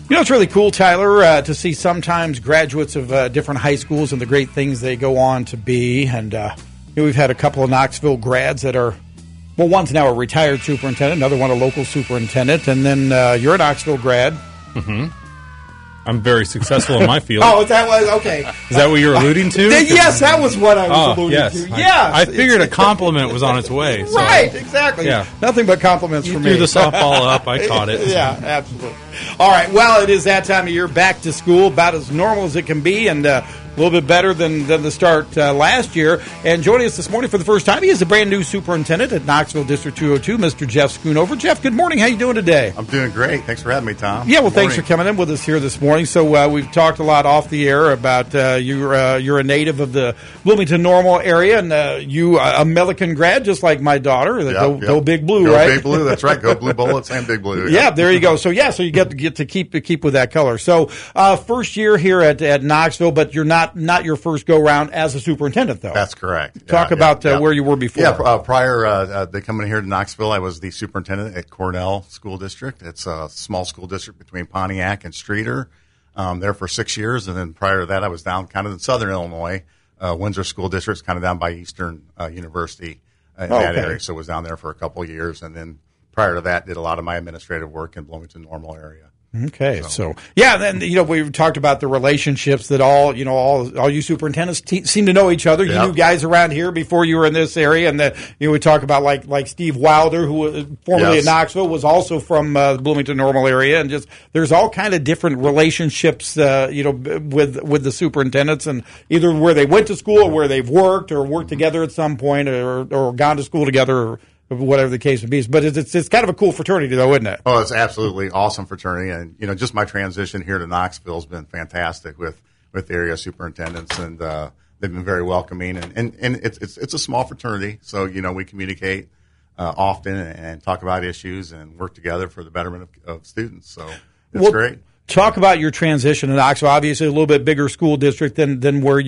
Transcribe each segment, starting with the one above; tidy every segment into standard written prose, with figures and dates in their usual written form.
You know, it's really cool, Tyler, to see sometimes graduates of different high schools and the great things they go on to be. And we've had a couple of Knoxville grads that are, well, one's now a retired superintendent, another one a local superintendent, and then you're a Knoxville grad. Mm-hmm. I'm very successful in my field. Oh, that was okay. Is that what you're alluding to? Yes, that was what I was alluding to. Yes. I figured a compliment was on its way. So. Right, exactly. Yeah. Nothing but compliments you from me. You threw the softball up. I caught it. Yeah, absolutely. All right, well, it is that time of year, back to school, about as normal as it can be, and a little bit better than the start last year. And joining us this morning for the first time, he is the brand new superintendent at Knoxville District 202, Mr. Jeff Schoonover. Jeff, good morning. How you doing today? I'm doing great. Thanks for having me, Tom. Yeah, well, thanks for coming in with us here this morning. So we've talked a lot off the air about you're a native of the Bloomington Normal area, and you a Milliken grad, just like my daughter. Go Big Blue, right? Go Big Blue. That's right. Go Blue Bullets and Big Blue. Yeah, there you go. So so you get to keep with that color. So first year here at Knoxville, but you're not your first go round as a superintendent, though. That's correct. Talk about where you were before. Yeah, prior they coming here to Knoxville, I was the superintendent at Cornell School District. It's a small school district between Pontiac and Streator. There for 6 years, and then prior to that, I was down kind of in southern Illinois. Windsor School District is kind of down by Eastern University in that area, so I was down there for a couple of years, and then prior to that, did a lot of my administrative work in Bloomington Normal area. Okay, so then we talked about the relationships that all you superintendents seem to know each other. You knew guys around here before you were in this area, and we talk about like Steve Wilder, who was formerly at Knoxville, was also from the Bloomington Normal area, and just there's all kind of different relationships, with the superintendents, and either where they went to school or where they've worked together at some point, or gone to school together. Or whatever the case may be. But it's kind of a cool fraternity, though, isn't it? Oh, it's absolutely awesome fraternity. And, just my transition here to Knoxville has been fantastic with the area superintendents. And they've been very welcoming. And it's a small fraternity. So, we communicate often and talk about issues and work together for the betterment of students. So it's great. Talk about your transition to Knoxville. Obviously, a little bit bigger school district than where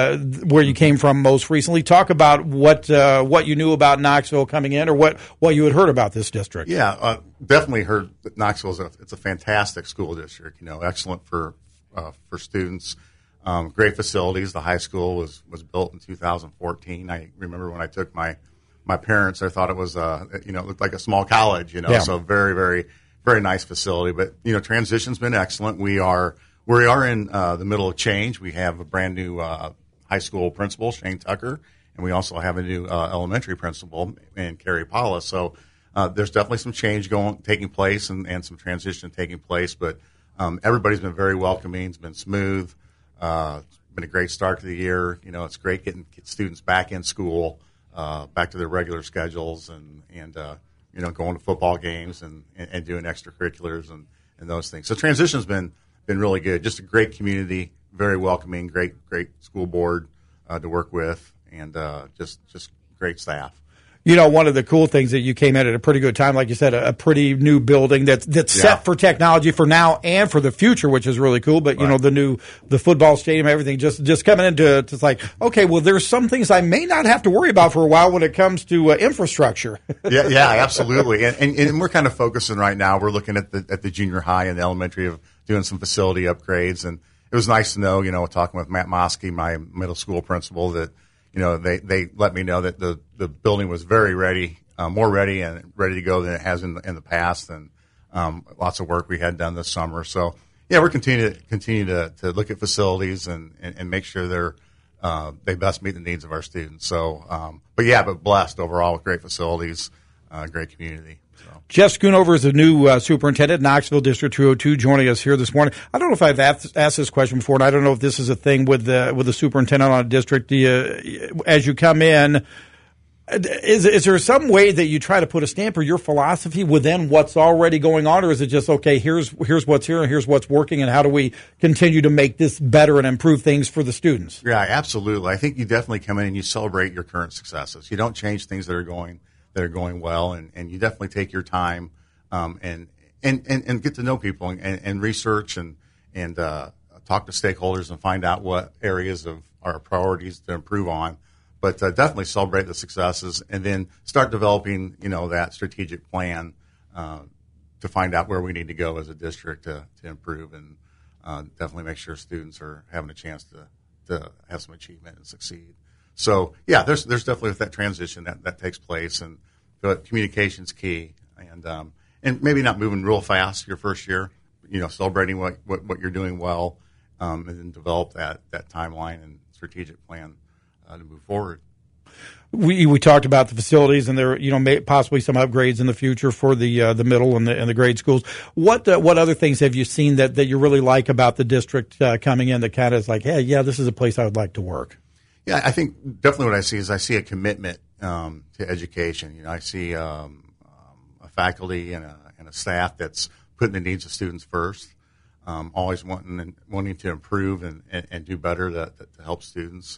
you came from most recently. Talk about what you knew about Knoxville coming in, or what you had heard about this district. Yeah, definitely heard that Knoxville it's a fantastic school district. Excellent for students. Great facilities. The high school was built in 2014. I remember when I took my parents, I thought it was it looked like a small college. So very, very, very nice facility, but transition's been excellent. We are in the middle of change. We have a brand new high school principal, Shane Tucker, and we also have a new elementary principal in Carrie Paula. So there's definitely some change taking place and some transition taking place. But everybody's been very welcoming. It's been smooth. It's been a great start to the year. It's great getting students back in school, back to their regular schedules, and going to football games and doing extracurriculars and those things. So transition's been really good. Just a great community, very welcoming, great school board to work with, and just great staff. One of the cool things that you came in at a pretty good time, like you said, a pretty new building that's set for technology for now and for the future, which is really cool. But the football stadium, everything, just coming into it's like, okay, well, there's some things I may not have to worry about for a while when it comes to infrastructure. yeah, absolutely. And we're kind of focusing right now. We're looking at the junior high and the elementary of doing some facility upgrades, and it was nice to know, talking with Matt Mosky, my middle school principal, that they let me know that the building was very ready, more ready and ready to go than it has in the past, and lots of work we had done this summer. So we're continue to look at facilities and make sure they best meet the needs of our students. So, but blessed overall with great facilities, great community. So. Jeff Schoonover is the new superintendent, Knoxville District 202, joining us here this morning. I don't know if I've asked this question before, and I don't know if this is a thing with the superintendent on a district. As you come in, is there some way that you try to put a stamp or your philosophy within what's already going on, or is it just, okay, here's what's here and here's what's working, and how do we continue to make this better and improve things for the students? Yeah, absolutely. I think you definitely come in and you celebrate your current successes. You don't change things that are going well, and you definitely take your time and get to know people and research and talk to stakeholders and find out what areas of our priorities to improve on. But definitely celebrate the successes and then start developing that strategic plan to find out where we need to go as a district to improve and definitely make sure students are having a chance to have some achievement and succeed. So yeah, there's definitely that transition that takes place, and communication's key, and maybe not moving real fast your first year, celebrating what you're doing well, and then develop that timeline and strategic plan to move forward. We talked about the facilities, and there possibly some upgrades in the future for the middle and the grade schools. What other things have you seen that you really like about the district coming in that kind of is like, hey, yeah, this is a place I would like to work? Yeah, I think definitely what I see a commitment to education. I see a faculty and a staff that's putting the needs of students first, always wanting to improve and do better to help students.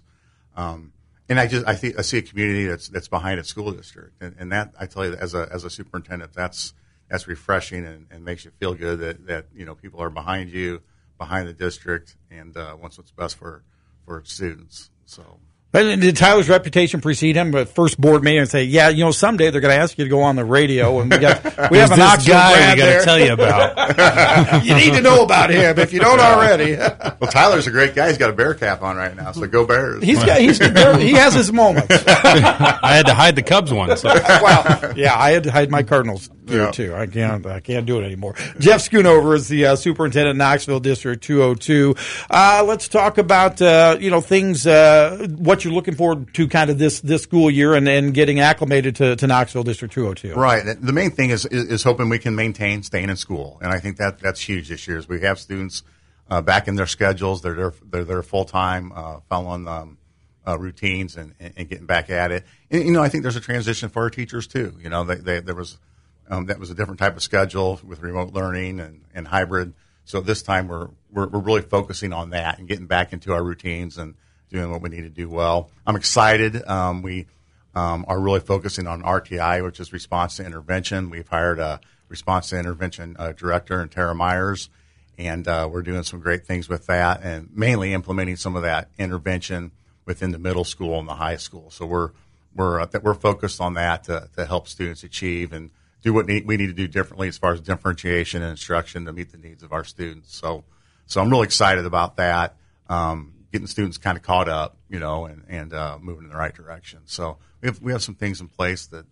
And I see a community that's behind a school district, and that, I tell you, as a superintendent, that's refreshing and makes you feel good that people are behind you, behind the district, and wants what's best for students. So. But did Tyler's reputation precede him? But first board meeting and say, yeah, someday they're going to ask you to go on the radio, and we have an Knoxville guy we got to tell you about. You need to know about him if you don't already. Well, Tyler's a great guy. He's got a bear cap on right now, so go Bears. He has his moments. I had to hide the Cubs one. So. Well, yeah, I had to hide my Cardinals here too. I can't do it anymore. Jeff Schoonover is the superintendent, Knoxville District 202. Let's talk about things. What you're looking forward to kind of this school year and getting acclimated to Knoxville District 202. Right. The main thing is hoping we can maintain staying in school, and I think that's huge this year. As we have students back in their schedules, they're there full time, following routines and getting back at it. And I think there's a transition for our teachers too. There was that was a different type of schedule with remote learning and hybrid. So this time we're really focusing on that and getting back into our routines and doing what we need to do well. I'm excited. We are really focusing on RTI, which is response to intervention. We've hired a response to intervention director in Tara Myers, and we're doing some great things with that, and mainly implementing some of that intervention within the middle school and the high school. So we're focused on that to help students achieve and do what we need to do differently as far as differentiation and instruction to meet the needs of our students. So I'm really excited about that. Getting students kind of caught up, and moving in the right direction. So we have some things in place that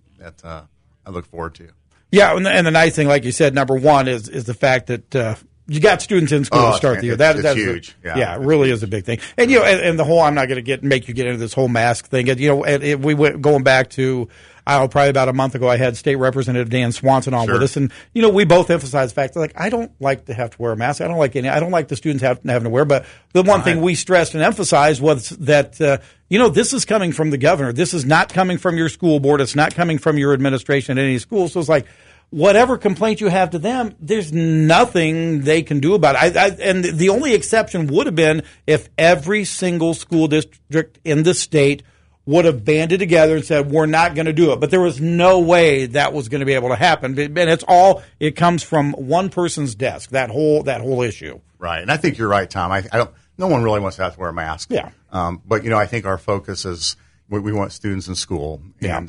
I look forward to. Yeah, and the nice thing, like you said, number one is the fact that you got students in school to start the year. That's huge. Yeah, it really is a big thing. And and the whole, I'm not going to make you get into this whole mask thing. And we went going back to, probably about a month ago, I had State Representative Dan Swanson on with us, and we both emphasized the fact that I don't like to have to wear a mask. I don't like the students having to wear. But the one thing we stressed and emphasized was that this is coming from the governor. This is not coming from your school board. It's not coming from your administration at any school. So it's like, whatever complaint you have to them, there's nothing they can do about it. And the only exception would have been if every single school district in the state would have banded together and said, we're not going to do it. But there was no way that was going to be able to happen. And it comes from one person's desk, that whole issue. Right. And I think you're right, Tom. No one really wants to have to wear a mask. Yeah. But, I think our focus is we want students in school. And,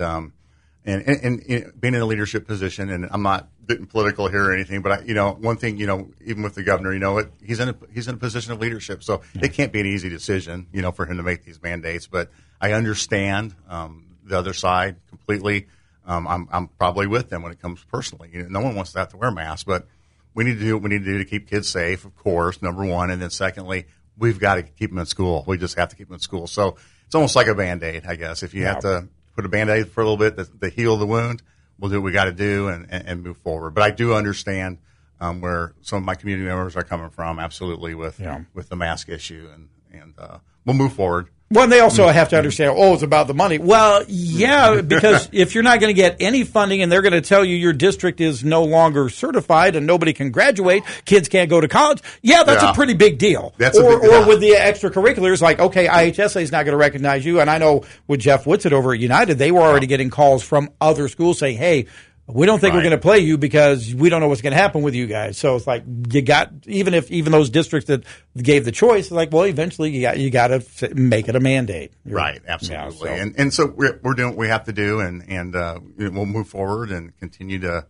and being in a leadership position, and I'm not getting political here or anything, but one thing, even with the governor, he's in a position of leadership, so it can't be an easy decision, for him to make these mandates. But I understand the other side completely. I'm probably with them when it comes personally. No one wants to have to wear masks, but we need to do what we need to do to keep kids safe, of course, number one, and then secondly, we've got to keep them in school. We just have to keep them in school. So it's almost like a Band-Aid, I guess. If you have to put a Band-Aid for a little bit to heal the wound, we'll do what we got to do and move forward. But I do understand where some of my community members are coming from, absolutely, with the mask issue, and we'll move forward. Well, and they also have to understand, it's about the money. Well, yeah, because if you're not going to get any funding and they're going to tell you your district is no longer certified and nobody can graduate, kids can't go to college, that's a pretty big deal. Or with the extracurriculars, like, okay, IHSA is not going to recognize you. And I know with Jeff Whitsitt over at United, they were already getting calls from other schools saying, hey, we don't think we're going to play you because we don't know what's going to happen with you guys. So it's like even those districts that gave the choice, like, well, eventually you got to make it a mandate. Right, absolutely. Yeah, and so we're doing what we have to do, and we'll move forward and continue to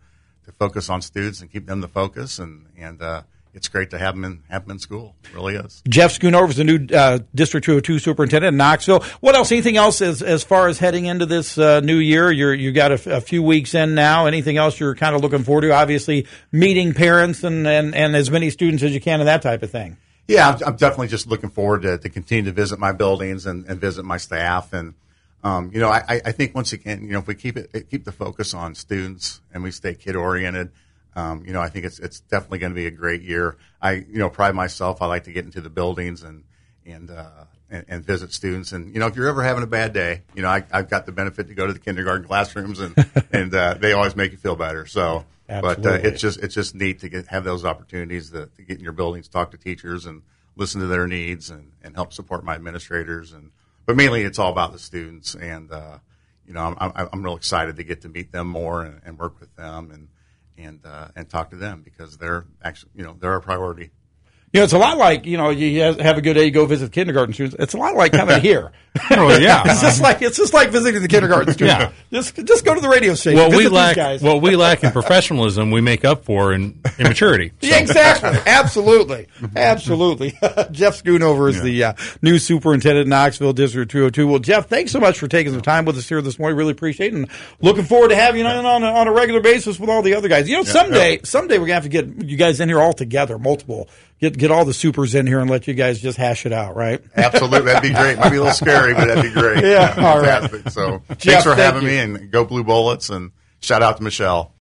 focus on students and keep them the focus, and it's great to have them in school. It really is. Jeff Schoonover is the new District 202 superintendent in Knoxville. What else? Anything else as far as heading into this new year? You got a few weeks in now. Anything else you're kind of looking forward to? Obviously, meeting parents and as many students as you can and that type of thing. Yeah, I'm definitely just looking forward to continue to visit my buildings and visit my staff. And I think once again, if we keep the focus on students and we stay kid oriented. I think it's definitely going to be a great year. I pride myself. I like to get into the buildings and visit students. And if you're ever having a bad day, I've got the benefit to go to the kindergarten classrooms and they always make you feel better. So, absolutely. But it's just neat to have those opportunities to get in your buildings, talk to teachers, and listen to their needs and help support my administrators. But mainly, it's all about the students. And I'm real excited to get to meet them more and work with them and talk to them because they're actually, they're a priority. It's a lot like, you have a good day, you go visit kindergarten students. It's a lot like coming here. Oh, yeah. It's just like visiting the kindergarten students. Yeah. Just go to the radio station. What we lack in professionalism, we make up for in immaturity. So. Yeah, exactly. Absolutely. Jeff Schoonover is the new superintendent in Knoxville, District 202. Well, Jeff, thanks so much for taking some time with us here this morning. Really appreciate it. And looking forward to having you on a regular basis with all the other guys. Someday we're going to have to get you guys in here all together, multiple. Get all the supers in here and let you guys just hash it out, right? That'd be great. Might be a little scary, but that'd be great. Yeah, all right. So Jeff, thanks for having me, and go Blue Bullets, and shout out to Michelle.